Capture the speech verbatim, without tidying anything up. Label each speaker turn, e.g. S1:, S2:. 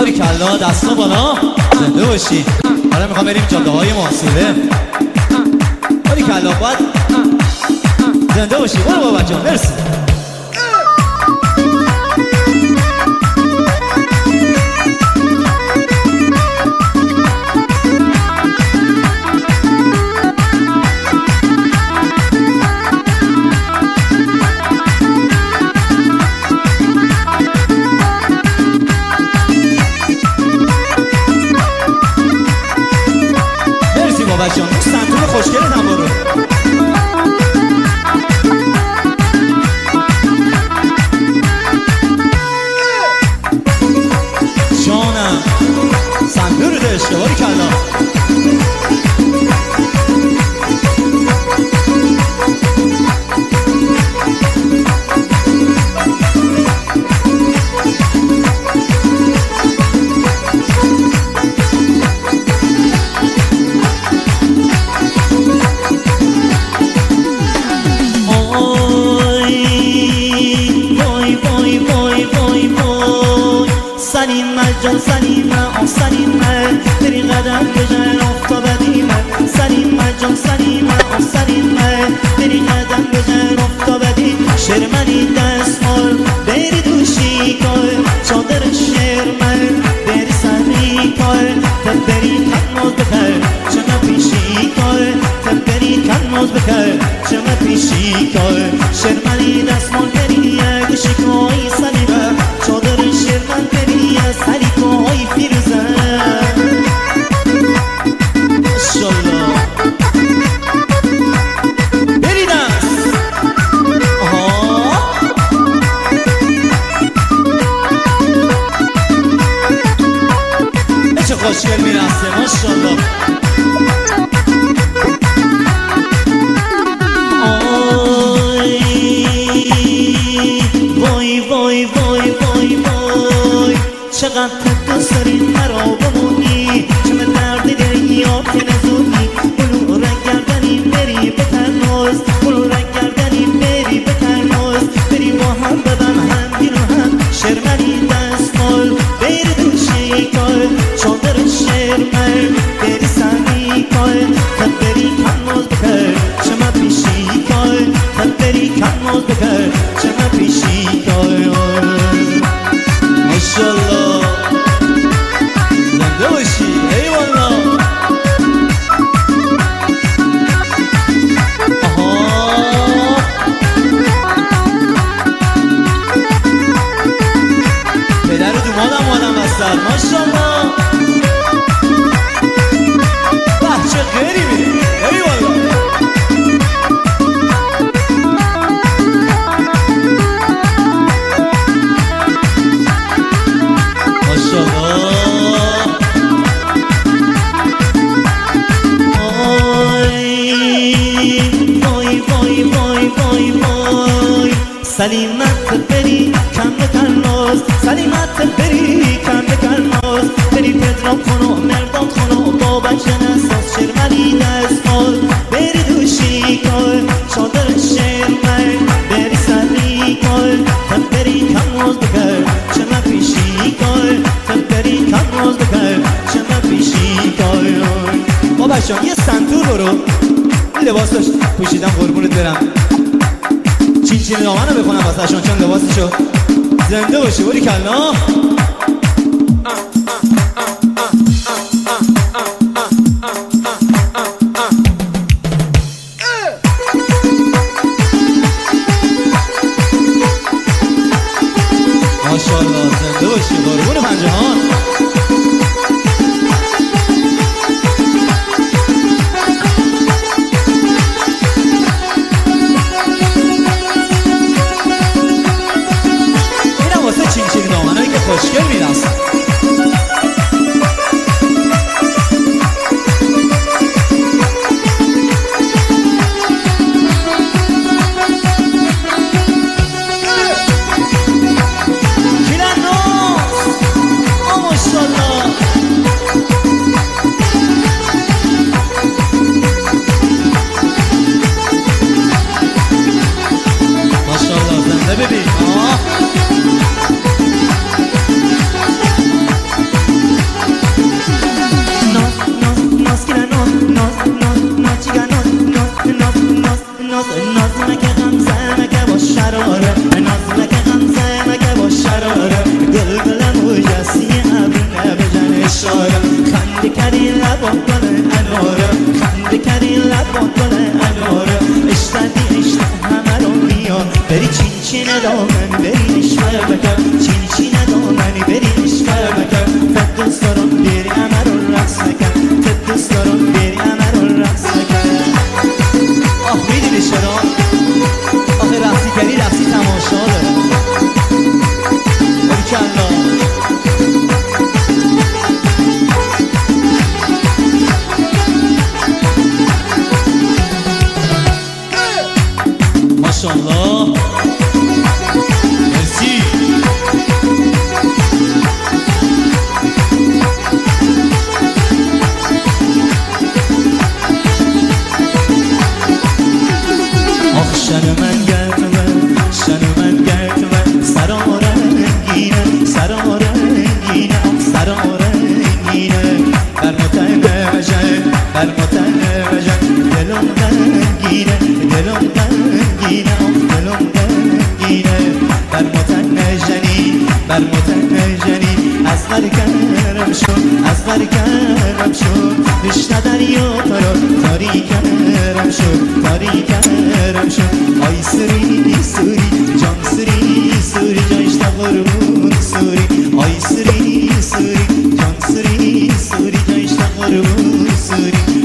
S1: باریکلا دستا بالا زنده باشی. حالا میخوام بریم جاده های معاصره. باریکلا باید زنده باشی. برو بابا جان مرسی. بچه‌ها اون سنتور خوشگلت هم برو. جانم سنتور رو داشته باریکلا.
S2: جان سلیمه آن سلیمه بری قدم بجن افتابدیمه سلیمه جان سلیمه آن سلیمه بری قدم بجن افتابدی شرمنی دستمال بری دوشی کار چادر شرمن بری سری کار تن بری کنماز بکر چمه پیشی کار تن بری کنماز بکر چمه پیشی کار شرمنی دستمال بری دوشی کاری سلیمه چادر شرمن بری سری های فیروزه ماشالله بری دست. آها چه خوشگل میرسه ماشالله. وای وای وای وای وای چقدر دوست داری مرا بمونی چمه دردی داری یا که نزونی بلو رنگ گردنی بری به تناز بلو رنگ گردنی بری به تناز بری با هم بدن هم دین و هم شرمنی دستمال بری دوشی کار چادر شرمن بری سنی کار تن بری کنماز بکر چمه پیشی کار تن بری کنماز بکر چمه پیشی کار ماشالله زنده باشی. ای والا آها پدر و دومادم مادم بستر ماشالله. بچه خیلی میری. ای والا سلیمت بری کم بکن ناز سلیمت بری کم بکن ناز بری پدرام خانو مردان خانو با بچن اساس شرمنی دستمال بری دوشی کار چادر شرمن بری سری کار تن بری کم ناز بکر چمه پیشی کار تن بری کم ناز بکر چمه پیشی کار. با بچه یه سنتور برو. لباس داشت پوشیدم قربونت برم. چین چین نامنو بکنم واسه شون چون لباسشو زنده باشی. باریکلا ماشالله زنده باشی قربون پنجهان. خوشگل میرسن. ماشالله زنده ببین. آه تشنه دریا ترا تاری کرم شد تاری کرم شد آی سوری سوری جان سوری سوری جایشتا قربون سوری آی سوری سوری جان سوری سوری جایشتا قربون سوری